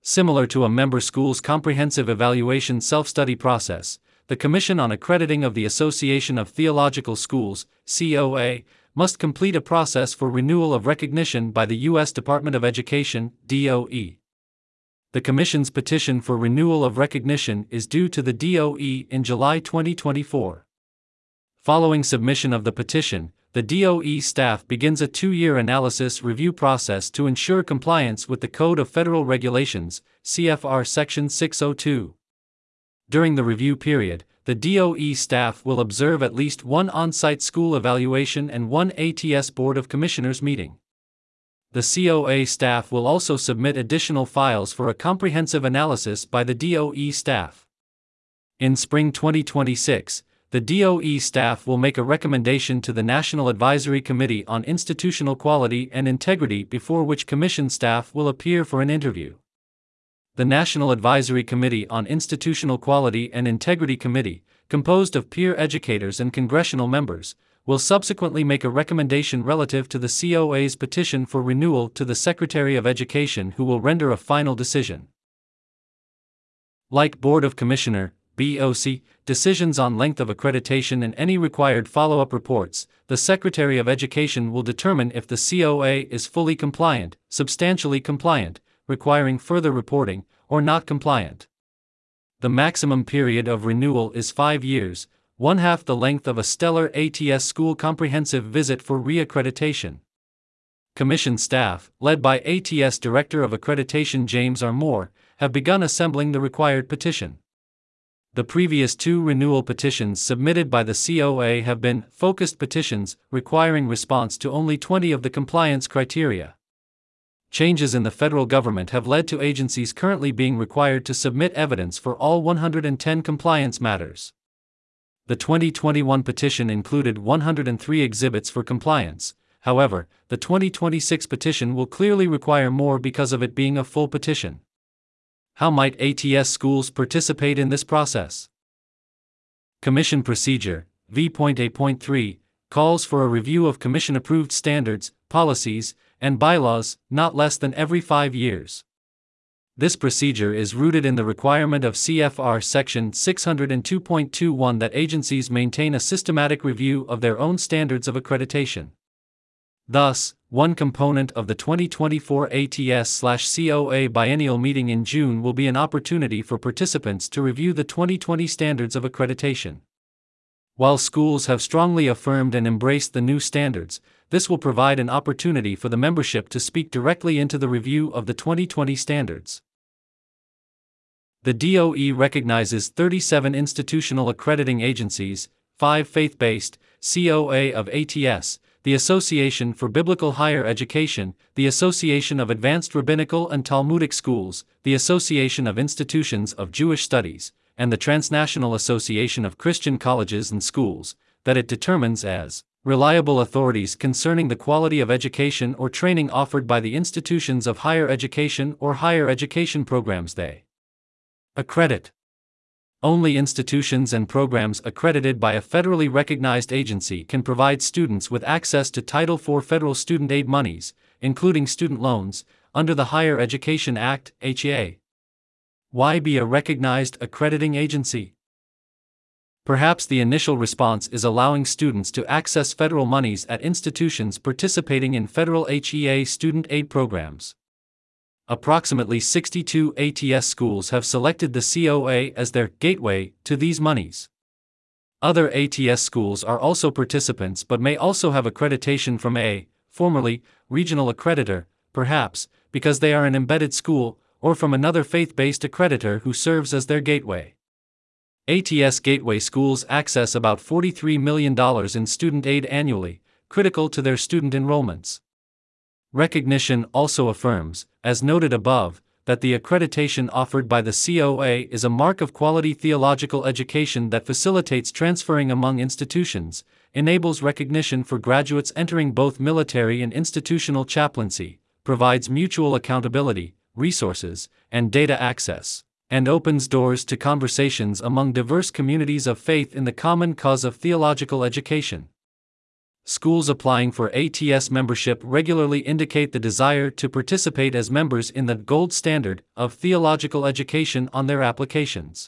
Similar to a member school's comprehensive evaluation self-study process, the Commission on Accrediting of the Association of Theological Schools, COA, must complete a process for renewal of recognition by the U.S. Department of Education, DOE. The Commission's petition for renewal of recognition is due to the DOE in July 2024. Following submission of the petition, the DOE staff begins a 2-year analysis review process to ensure compliance with the Code of Federal Regulations, CFR Section 602. During the review period, the DOE staff will observe at least one on-site school evaluation and one ATS Board of Commissioners meeting. The COA staff will also submit additional files for a comprehensive analysis by the DOE staff. In spring 2026, the DOE staff will make a recommendation to the National Advisory Committee on Institutional Quality and Integrity, before which Commission staff will appear for an interview. The National Advisory Committee on Institutional Quality and Integrity Committee, composed of peer educators and congressional members, will subsequently make a recommendation relative to the COA's petition for renewal to the Secretary of Education, who will render a final decision. Like Board of Commissioner (BOC) decisions on length of accreditation and any required follow-up reports, the Secretary of Education will determine if the COA is fully compliant, substantially compliant, requiring further reporting, or not compliant. The maximum period of renewal is 5 years, 1/2 the length of a stellar ATS school comprehensive visit for re-accreditation. Commission staff, led by ATS Director of Accreditation James R. Moore, have begun assembling the required petition. The previous 2 renewal petitions submitted by the COA have been focused petitions, requiring response to only 20 of the compliance criteria. Changes in the federal government have led to agencies currently being required to submit evidence for all 110 compliance matters. The 2021 petition included 103 exhibits for compliance. However, the 2026 petition will clearly require more because of it being a full petition. How might ATS schools participate in this process? Commission Procedure, V.A.3, calls for a review of Commission-approved standards, policies, and bylaws, not less than every 5 years. This procedure is rooted in the requirement of CFR Section 602.21 that agencies maintain a systematic review of their own standards of accreditation. Thus, one component of the 2024 ATS/COA biennial meeting in June will be an opportunity for participants to review the 2020 standards of accreditation. While schools have strongly affirmed and embraced the new standards, this will provide an opportunity for the membership to speak directly into the review of the 2020 standards. The DOE recognizes 37 institutional accrediting agencies, 5 faith-based, COA of ATS, the Association for Biblical Higher Education, the Association of Advanced Rabbinical and Talmudic Schools, the Association of Institutions of Jewish Studies, and the Transnational Association of Christian Colleges and Schools, that it determines as reliable authorities concerning the quality of education or training offered by the institutions of higher education or higher education programs they accredit. Only institutions and programs accredited by a federally recognized agency can provide students with access to Title IV federal student aid monies, including student loans, under the Higher Education Act, HEA. Why be a recognized accrediting agency? Perhaps the initial response is allowing students to access federal monies at institutions participating in federal HEA student aid programs. Approximately 62 ATS schools have selected the COA as their gateway to these monies. Other ATS schools are also participants but may also have accreditation from a, formerly, regional accreditor, perhaps, because they are an embedded school, or from another faith-based accreditor who serves as their gateway. ATS gateway schools access about $43 million in student aid annually, critical to their student enrollments. Recognition also affirms, as noted above, that the accreditation offered by the COA is a mark of quality theological education that facilitates transferring among institutions, enables recognition for graduates entering both military and institutional chaplaincy, provides mutual accountability, resources, and data access, and opens doors to conversations among diverse communities of faith in the common cause of theological education. Schools applying for ATS membership regularly indicate the desire to participate as members in the gold standard of theological education on their applications.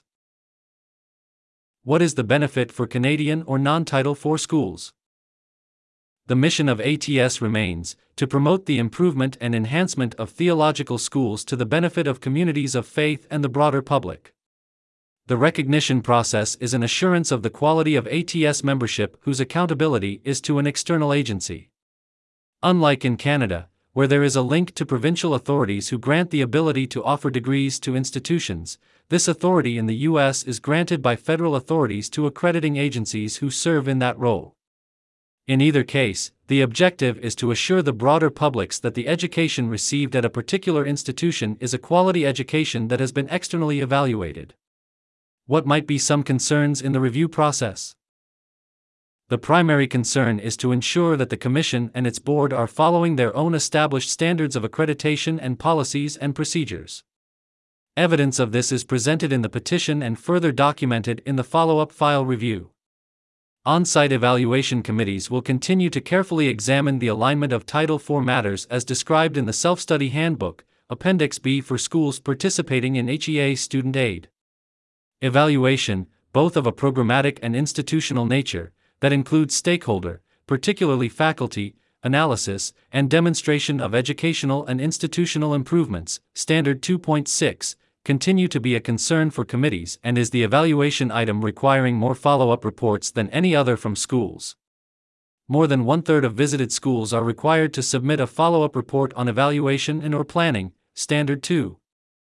What is the benefit for Canadian or non-Title IV schools? The mission of ATS remains to promote the improvement and enhancement of theological schools to the benefit of communities of faith and the broader public. The recognition process is an assurance of the quality of ATS membership whose accountability is to an external agency. Unlike in Canada, where there is a link to provincial authorities who grant the ability to offer degrees to institutions, this authority in the U.S. is granted by federal authorities to accrediting agencies who serve in that role. In either case, the objective is to assure the broader publics that the education received at a particular institution is a quality education that has been externally evaluated. What might be some concerns in the review process? The primary concern is to ensure that the Commission and its board are following their own established standards of accreditation and policies and procedures. Evidence of this is presented in the petition and further documented in the follow-up file review. On-site evaluation committees will continue to carefully examine the alignment of Title IV matters as described in the Self-Study Handbook, Appendix B for schools participating in HEA student aid. Evaluation, both of a programmatic and institutional nature, that includes stakeholder, particularly faculty, analysis, and demonstration of educational and institutional improvements, Standard 2.6, continue to be a concern for committees and is the evaluation item requiring more follow-up reports than any other from schools. More than one-third of visited schools are required to submit a follow-up report on evaluation and/or planning, Standard 2.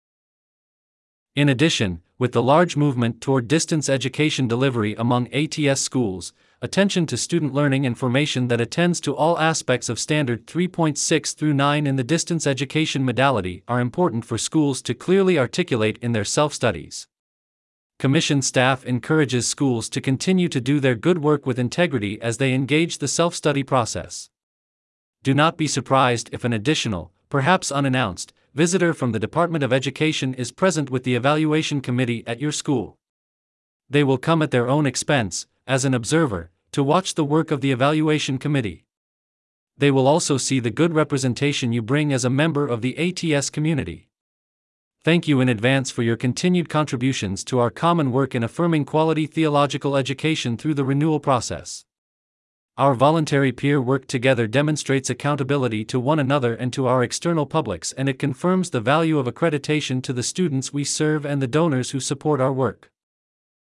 In addition, with the large movement toward distance education delivery among ATS schools, attention to student learning information that attends to all aspects of Standard 3.6 through 9 in the distance education modality are important for schools to clearly articulate in their self-studies. Commission staff encourages schools to continue to do their good work with integrity as they engage the self-study process. Do not be surprised if an additional, perhaps unannounced, visitor from the Department of Education is present with the evaluation committee at your school. They will come at their own expense, as an observer, to watch the work of the evaluation committee. They will also see the good representation you bring as a member of the ATS community. Thank you in advance for your continued contributions to our common work in affirming quality theological education through the renewal process. Our voluntary peer work together demonstrates accountability to one another and to our external publics, and it confirms the value of accreditation to the students we serve and the donors who support our work.